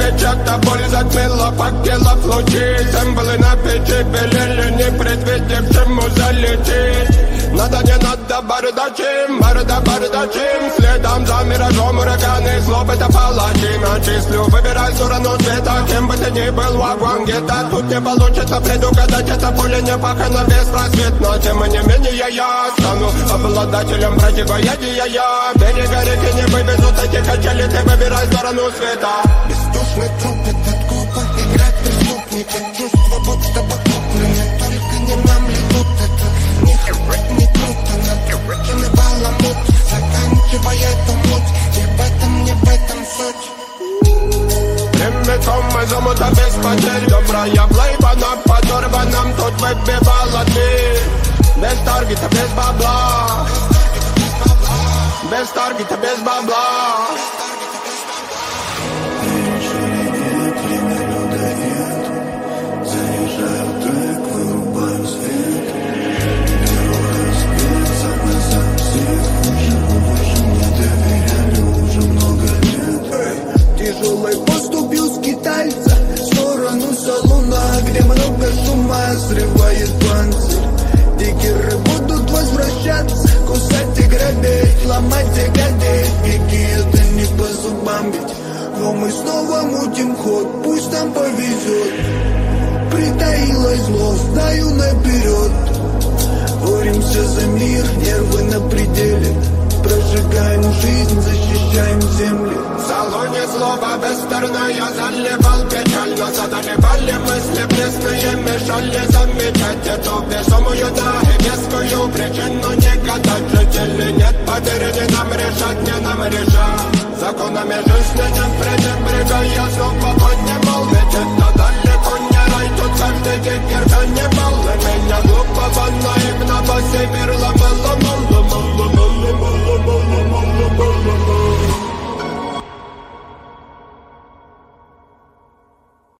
Чья-то боль затмила факелов лучи. Символы на печи белели, не предвидевшему залететь. Надо, не надо, бардачим, бардачим. Следом за миражом ураганы, злоб это палачи. Начислю, выбирай сторону света. Кем бы ты ни был, вагон где-то. Тут не получится предугадать, это поле не пахано беспросветно. Тем не менее я стану обладателем противоядия. Берега реки не вывезут эти качели, ты выбирай сторону света. Бездушный труп, этот глупо играть преступники. Чувство будто бы куплены, только не нам ли тут это. Ни хера не круто, накручены баламут. Заканчивая эту муть, не в этом суть. Прямиком мы замута без потерь. Добрая плейба на подорванном тут выбивала дверь. Без таргета, без бабла. Без таргета, без бабла. Тяжелой поступью скитальца в сторону салона, где много шума срывает панцирь. Дикеры будут возвращаться, кусать и грабить, ломать и гадить. Какие-то не по зубам ведь, но мы снова мутим ход, пусть нам повезет. Притаилось зло, знаю наперед. Боремся за мир, нервы на пределе. Прожигаем жизнь, защищаем землю. В салоне злоба бестерная заливал печаль. Нас одолевали мысли пресные, мешали замечать эту весомую, да и вескую причину. Не гадать жители, нет победы, не нам решать, не нам решать. Законами жизни не пренебрегая, снова